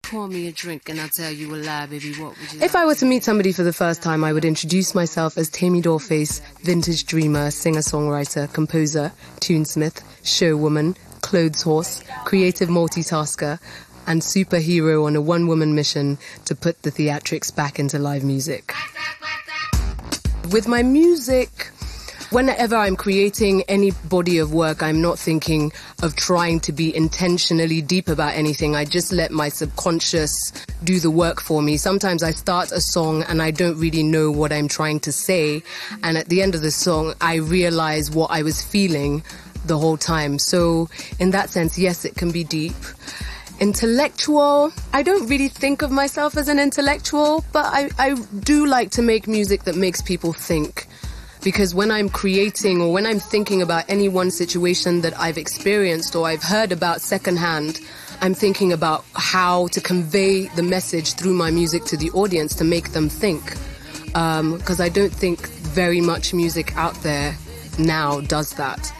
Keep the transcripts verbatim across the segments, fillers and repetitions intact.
pour me a drink and I'll tell you a lie, baby, what would you If like I were to to meet somebody for the first time, I would introduce myself as Tammy Dollface, vintage dreamer, singer-songwriter, composer, tunesmith, showwoman, clothes horse, creative multitasker, and superhero on a one-woman mission to put the theatrics back into live music. With my music, whenever I'm creating any body of work, I'm not thinking of trying to be intentionally deep about anything. I just let my subconscious do the work for me. Sometimes I start a song and I don't really know what I'm trying to say. And at the end of the song, I realize what I was feeling the whole time. So in that sense, yes, it can be deep. Intellectual, I don't really think of myself as an intellectual, but I, I do like to make music that makes people think. Because when I'm creating or when I'm thinking about any one situation that I've experienced or I've heard about secondhand, I'm thinking about how to convey the message through my music to the audience to make them think. Um, because I don't think very much music out there now does that.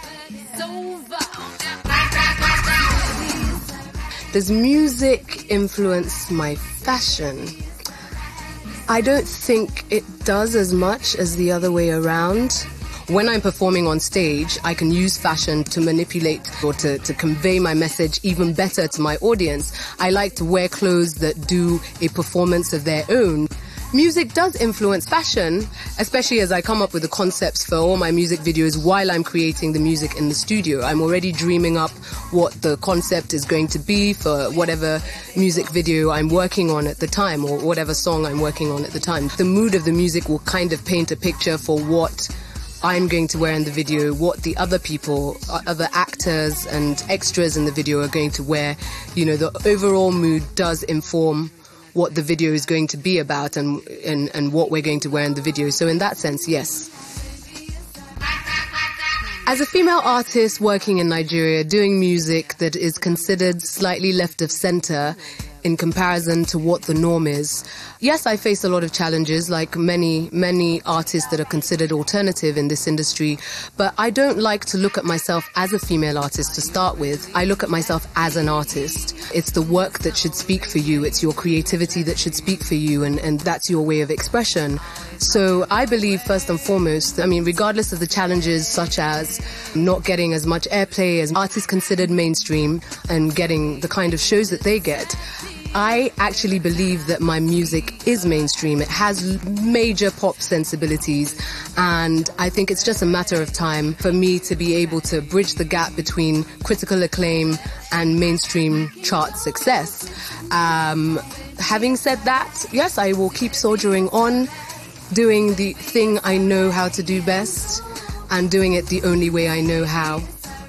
Does music influence my fashion? I don't think it does as much as the other way around. When I'm performing on stage, I can use fashion to manipulate or to, to convey my message even better to my audience. I like to wear clothes that do a performance of their own. Music does influence fashion, especially as I come up with the concepts for all my music videos while I'm creating the music in the studio. I'm already dreaming up what the concept is going to be for whatever music video I'm working on at the time or whatever song I'm working on at the time. The mood of the music will kind of paint a picture for what I'm going to wear in the video, what the other people, other actors and extras in the video are going to wear. You know, the overall mood does inform what the video is going to be about and, and, and what we're going to wear in the video. So in that sense, yes. As a female artist working in Nigeria, doing music that is considered slightly left of center in comparison to what the norm is, yes, I face a lot of challenges like many, many artists that are considered alternative in this industry, but I don't like to look at myself as a female artist to start with. I look at myself as an artist. It's the work that should speak for you. It's your creativity that should speak for you, and, and that's your way of expression. So I believe first and foremost, I mean, regardless of the challenges such as not getting as much airplay as artists considered mainstream and getting the kind of shows that they get, I actually believe that my music is mainstream. It has major pop sensibilities, and I think it's just a matter of time for me to be able to bridge the gap between critical acclaim and mainstream chart success. Um, having said that, yes, I will keep soldiering on, doing the thing I know how to do best, and doing it the only way I know how.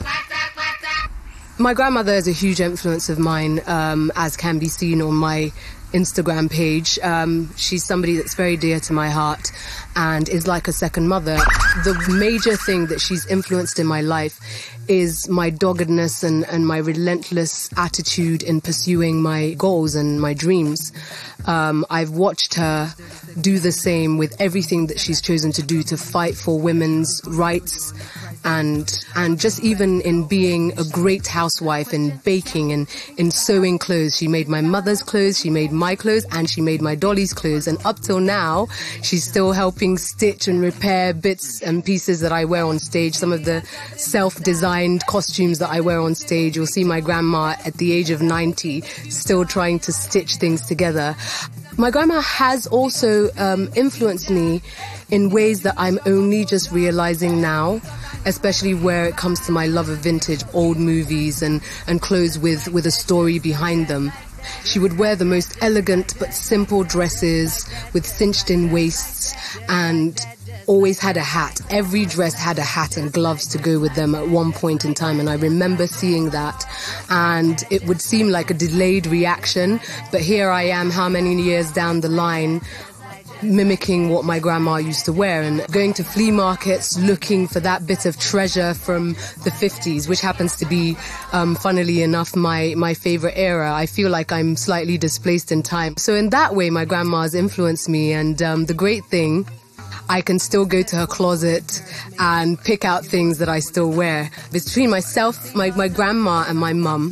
My grandmother is a huge influence of mine, um, as can be seen on my Instagram page. Um, she's somebody that's very dear to my heart and is like a second mother. The major thing that she's influenced in my life is my doggedness and, and my relentless attitude in pursuing my goals and my dreams. Um, I've watched her do the same with everything that she's chosen to do to fight for women's rights, and and just even in being a great housewife and baking and in sewing clothes. She made my mother's clothes, she made my clothes, and she made my Dolly's clothes. And up till now, she's still helping stitch and repair bits and pieces that I wear on stage. Some of the self-designed costumes that I wear on stage. You'll see my grandma at the age of ninety still trying to stitch things together. My grandma has also um, influenced me in ways that I'm only just realizing now, especially where it comes to my love of vintage old movies and, and clothes with, with a story behind them. She would wear the most elegant but simple dresses with cinched-in waists and always had a hat. Every dress had a hat and gloves to go with them at one point in time, and I remember seeing that, and it would seem like a delayed reaction, but here I am how many years down the line mimicking what my grandma used to wear and going to flea markets looking for that bit of treasure from the fifties, which happens to be, um, funnily enough, my, my favorite era. I feel like I'm slightly displaced in time. So in that way, my grandma's influenced me, and um, the great thing, I can still go to her closet and pick out things that I still wear. Between myself, my, my grandma and my mum,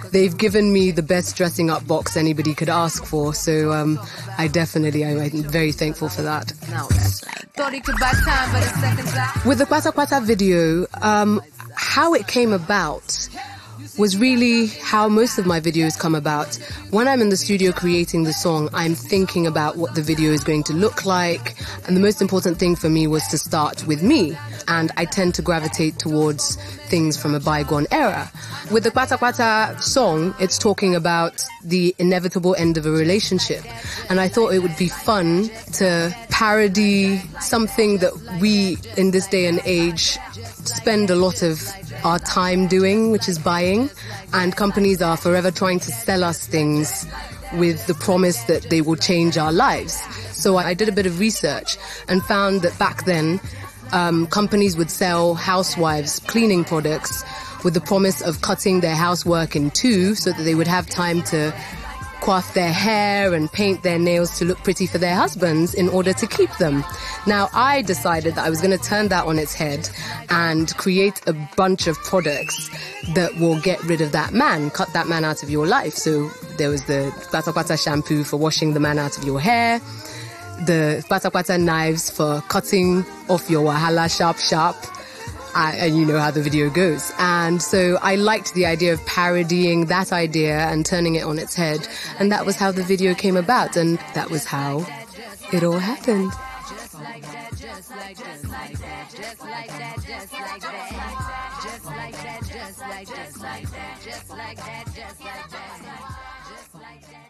they've given me the best dressing up box anybody could ask for. So um, I definitely, I'm very thankful for that. Now that's like thought he could buy time, but it's seconds out. With the Kwata Kwata video, um, how it came about was really how most of my videos come about. When I'm in the studio creating the song, I'm thinking about what the video is going to look like. And the most important thing for me was to start with me. And I tend to gravitate towards things from a bygone era. With the Kwata Kwata song, it's talking about the inevitable end of a relationship. And I thought it would be fun to parody something that we, in this day and age, spend a lot of our time doing, which is buying. And companies are forever trying to sell us things with the promise that they will change our lives. So I did a bit of research and found that back then, um, companies would sell housewives cleaning products with the promise of cutting their housework in two so that they would have time to coif their hair and paint their nails to look pretty for their husbands in order to keep them. Now, I decided that I was going to turn that on its head and create a bunch of products that will get rid of that man, cut that man out of your life. So there was the Kwata Kwata shampoo for washing the man out of your hair, the Kwata Kwata knives for cutting off your wahala sharp sharp. Uh, and you know how the video goes. And so I liked the idea of parodying that idea and turning it on its head. And that was how the video came about. And that was how it all happened. Just like that, just like that, just like that, just like that, just like that, just like that, just like that, just like that, just like that, just like that, just like that.